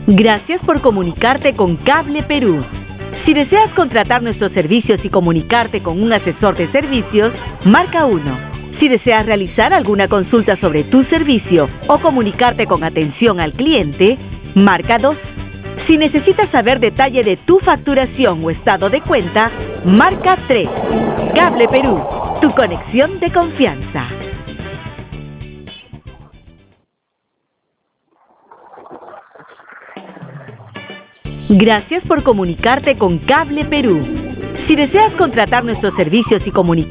Gracias por comunicarte con Cable Perú. Si deseas contratar nuestros servicios y comunicarte con un asesor de servicios, marca 1. Si deseas realizar alguna consulta sobre tu servicio o comunicarte con atención al cliente, marca 2. Si necesitas saber detalle de tu facturación o estado de cuenta, marca 3. Cable Perú, tu conexión de confianza. Gracias por comunicarte con Cable Perú. Si deseas contratar nuestros servicios y comunicarte